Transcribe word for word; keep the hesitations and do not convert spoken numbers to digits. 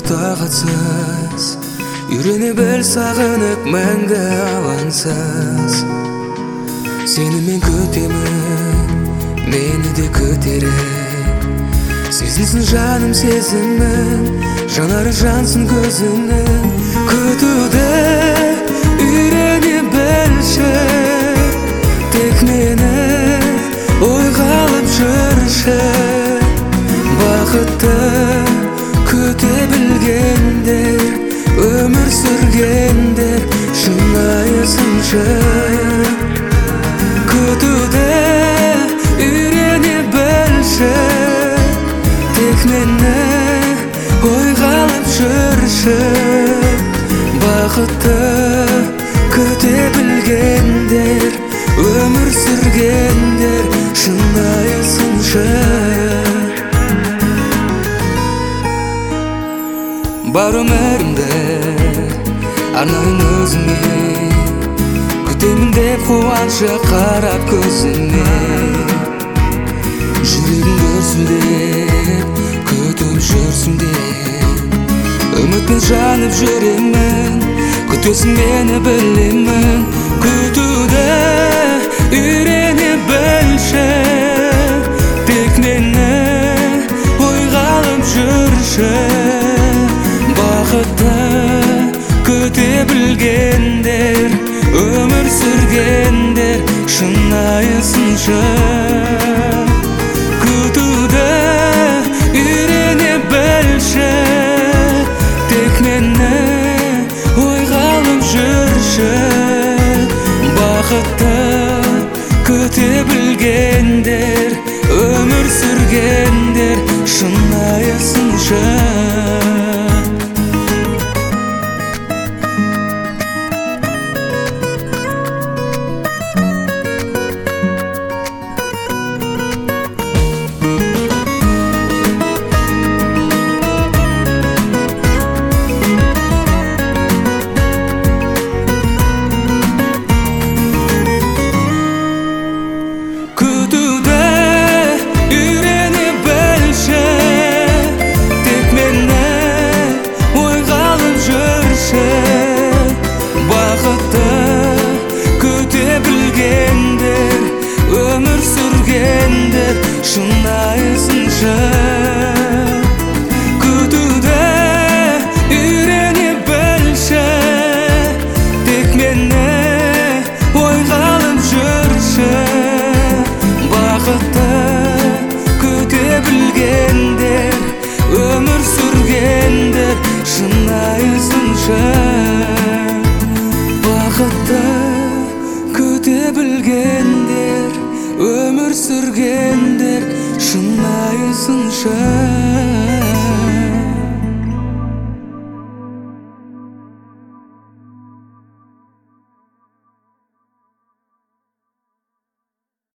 тағатсыз, үйрене біл сағынып мәңгі алаңсыз. Сені мен күтемін, мені де күтеріп, сезілсін жаным сезімін, жанары жансын көзімнің. Күтуді үйрене білші, тек мені ойға алып жүрші. Бақытты күте білгендер, өмір сүргендер шынайы сыншы. Күтуді үйрене білші, тек мені ойға алып жүрші. Бақытты күте білгендер, өмір сүргендер шынайы сыншы. Бар өмірімді арнайын өзіңе, күтемін деп қуаншы қарап көзіме. Жүрегім дүрсілдеп күтіп жүрсің деп, үмітпен жанып жүремін, күтесің мені білемін. Күтуді үйрене білші, тек мені ойға алып жүрші. Бақытты күте білгендер, өмір сүргендер шынайы сыншы. Күтуді үйрене білші, тек мені ойға алып жүрші. Бақытты күте білгендер, өмір сүргендер шынайы сыншы. Өмір сүргендер шынайы сыншы. Күтуді үйрене білші, тек мені ойға алып жүрші. Бақытты күте білгендер, өмір сүргендер шынайы сыншы. Бақытты күте білгендер, өмір сүргендер шынайы сыншы.